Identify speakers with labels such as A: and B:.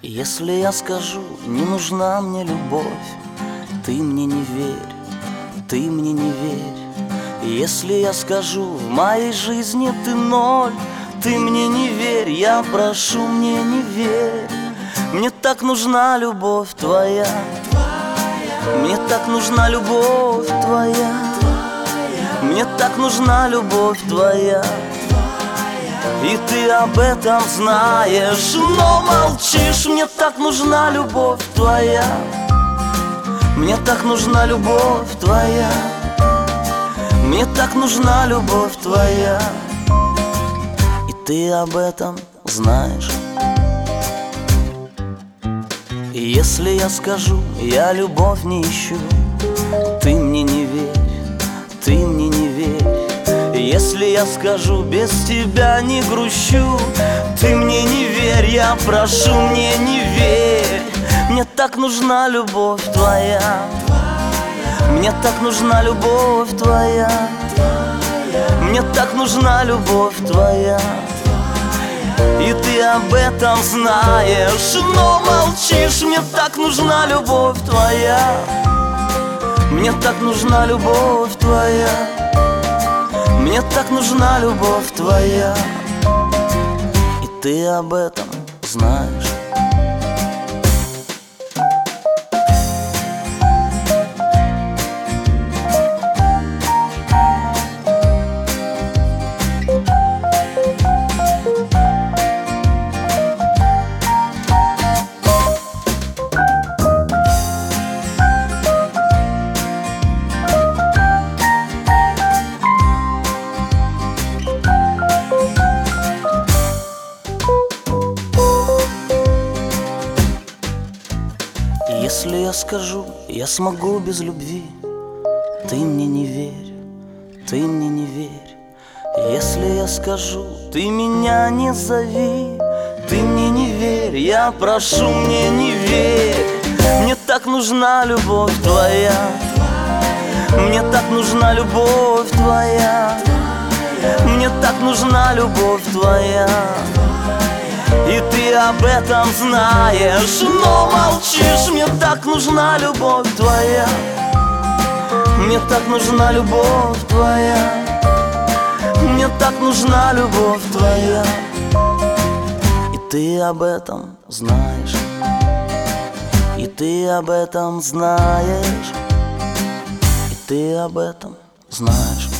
A: Если я скажу, не нужна мне любовь, ты мне не верь, ты мне не верь. Если я скажу, в моей жизни ты ноль, ты мне не верь, я прошу, мне не верь. Мне так нужна любовь твоя, мне так нужна любовь твоя, мне так нужна любовь твоя. И ты об этом знаешь, но молчишь. Мне так нужна любовь твоя, мне так нужна любовь твоя, мне так нужна любовь твоя. И ты об этом знаешь. И если я скажу, я любовь не ищу, ты мне не верь, ты мне не верь. Если я скажу, без тебя не грущу, ты мне не верь, я прошу, мне не верь. Мне так нужна любовь твоя, мне так нужна любовь твоя, мне так нужна любовь твоя. И ты об этом знаешь, но молчишь. Мне так нужна любовь твоя, мне так нужна любовь твоя, мне так нужна любовь твоя. И ты об этом знаешь. Если я скажу, я смогу без любви, ты мне не верь, ты мне не верь. Если я скажу, ты меня не зови, ты мне не верь, я прошу, мне не верь. Мне так нужна любовь твоя, мне так нужна любовь твоя, мне так нужна любовь твоя. И ты об этом знаешь, но молчишь. Мне так нужна любовь твоя, мне так нужна любовь твоя, мне так нужна любовь твоя. И ты об этом знаешь, и ты об этом знаешь, и ты об этом знаешь.